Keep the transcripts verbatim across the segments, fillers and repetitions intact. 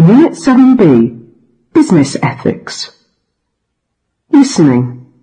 Unit seven B, Business Ethics. Listening.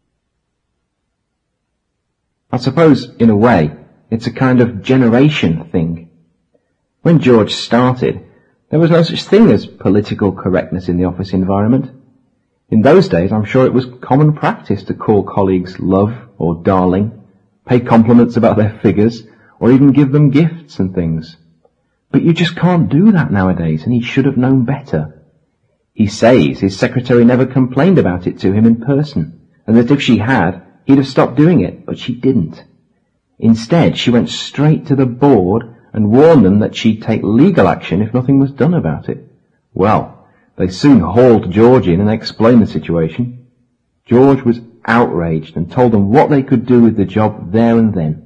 I suppose, in a way, it's a kind of generation thing. When George started, there was no such thing as political correctness in the office environment. In those days, I'm sure it was common practice to call colleagues love or darling, pay compliments about their figures, or even give them gifts and things. But you just can't do that nowadays, and he should have known better. He says his secretary never complained about it to him in person, and that if she had, he'd have stopped doing it, but she didn't. Instead, she went straight to the board and warned them that she'd take legal action if nothing was done about it. Well, they soon hauled George in and explained the situation. George was outraged and told them what they could do with the job there and then.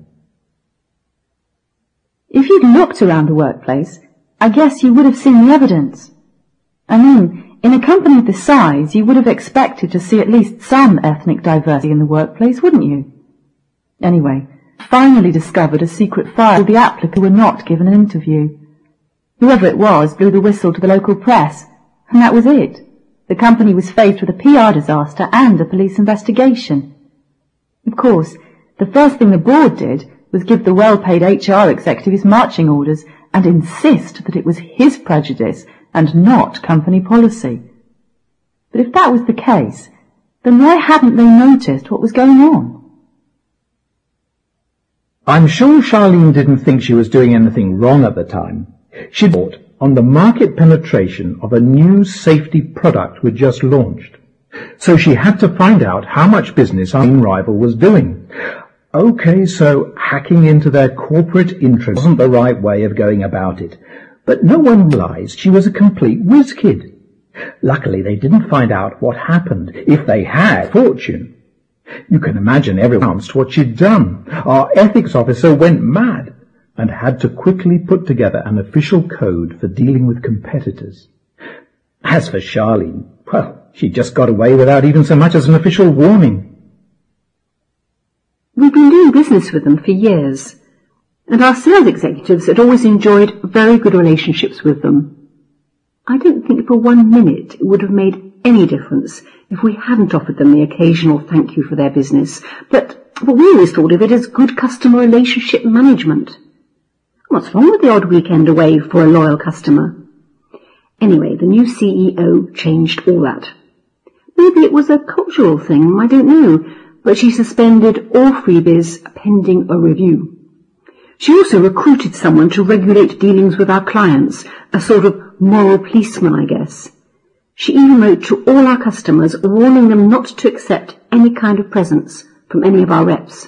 If you'd looked around the workplace, I guess you would have seen the evidence. I mean, in a company this size, you would have expected to see at least some ethnic diversity in the workplace, wouldn't you? Anyway, finally discovered a secret file the applicants were not given an interview. Whoever it was blew the whistle to the local press, and that was it. The company was faced with a P R disaster and a police investigation. Of course, the first thing the board did was give the well-paid H R executive his marching orders and insist that it was his prejudice and not company policy. But if that was the case, then why hadn't they noticed what was going on? I'm sure Charlene didn't think she was doing anything wrong at the time. She thought on the market penetration of a new safety product we'd just launched. So she had to find out how much business our main rival was doing. Okay, so hacking into their corporate interest wasn't the right way of going about it, but no one realized she was a complete whiz-kid. Luckily, they didn't find out what happened. If they had, fortune. You can imagine everyone announced what she'd done. Our ethics officer went mad and had to quickly put together an official code for dealing with competitors. As for Charlene, well, she just got away without even so much as an official warning. We've been doing business with them for years, and our sales executives had always enjoyed very good relationships with them. I don't think for one minute it would have made any difference if we hadn't offered them the occasional thank you for their business, but, but we always thought of it as good customer relationship management. What's wrong with the odd weekend away for a loyal customer? Anyway, the new C E O changed all that. Maybe it was a cultural thing, I don't know, but she suspended all freebies pending a review. She also recruited someone to regulate dealings with our clients, a sort of moral policeman, I guess. She even wrote to all our customers, warning them not to accept any kind of presents from any of our reps.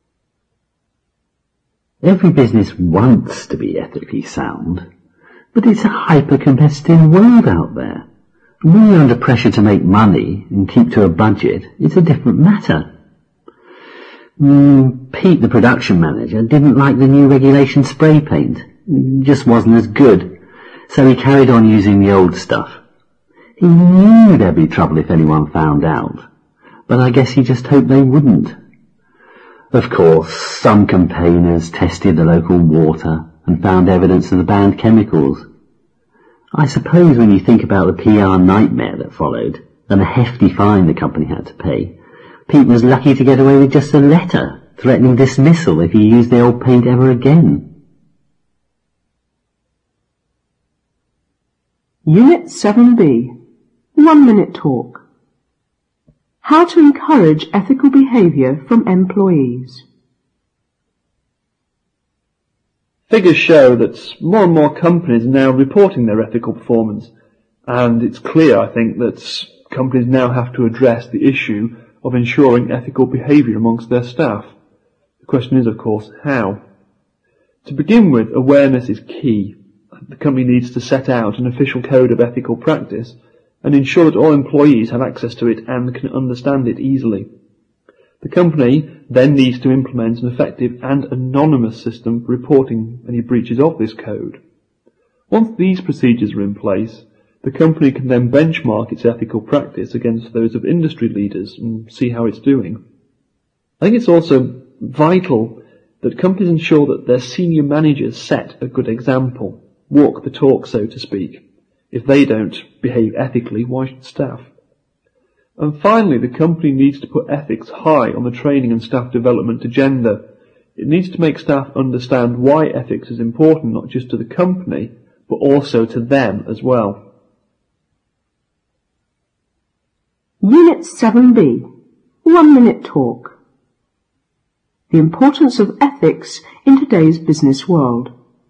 Every business wants to be ethically sound, but it's a hyper-competitive world out there. When you're under pressure to make money and keep to a budget, it's a different matter. Mm, Pete, the production manager, didn't like the new regulation spray paint. It just wasn't as good, so he carried on using the old stuff. He knew there'd be trouble if anyone found out, but I guess he just hoped they wouldn't. Of course, some campaigners tested the local water and found evidence of the banned chemicals. I suppose when you think about the P R nightmare that followed, and the hefty fine the company had to pay, Pete was lucky to get away with just a letter threatening dismissal if he used the old paint ever again. Unit seven B, One Minute Talk. How to encourage ethical behaviour from employees. Figures show that more and more companies are now reporting their ethical performance, and it's clear, I think, that companies now have to address the issue of ensuring ethical behaviour amongst their staff. The question is, of course, how? To begin with, awareness is key. The company needs to set out an official code of ethical practice and ensure that all employees have access to it and can understand it easily. The company then needs to implement an effective and anonymous system for reporting any breaches of this code. Once these procedures are in place, the company can then benchmark its ethical practice against those of industry leaders and see how it's doing. I think it's also vital that companies ensure that their senior managers set a good example, walk the talk, so to speak. If they don't behave ethically, why should staff? And finally, the company needs to put ethics high on the training and staff development agenda. It needs to make staff understand why ethics is important, not just to the company, but also to them as well. Unit seven B. One minute talk. The importance of ethics in today's business world.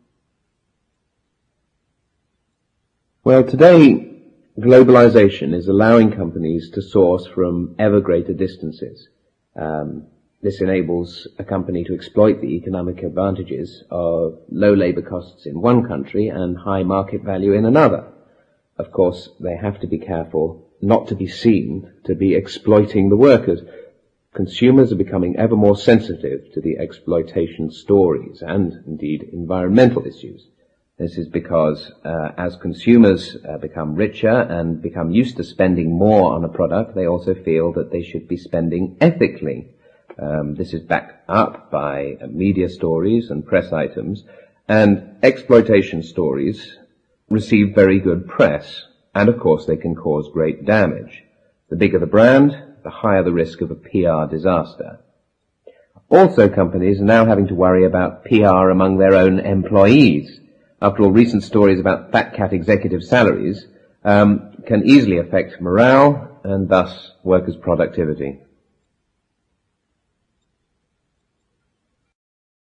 Well, today, globalization is allowing companies to source from ever greater distances. Um, this enables a company to exploit the economic advantages of low labor costs in one country and high market value in another. Of course, they have to be careful not to be seen to be exploiting the workers. Consumers are becoming ever more sensitive to the exploitation stories and, indeed, environmental issues. This is because uh, as consumers uh, become richer and become used to spending more on a product, they also feel that they should be spending ethically. Um, this is backed up by uh, media stories and press items, and exploitation stories receive very good press, and of course they can cause great damage. The bigger the brand, the higher the risk of a P R disaster. Also, companies are now having to worry about P R among their own employees. After all, recent stories about fat cat executive salaries um, can easily affect morale and thus workers' productivity.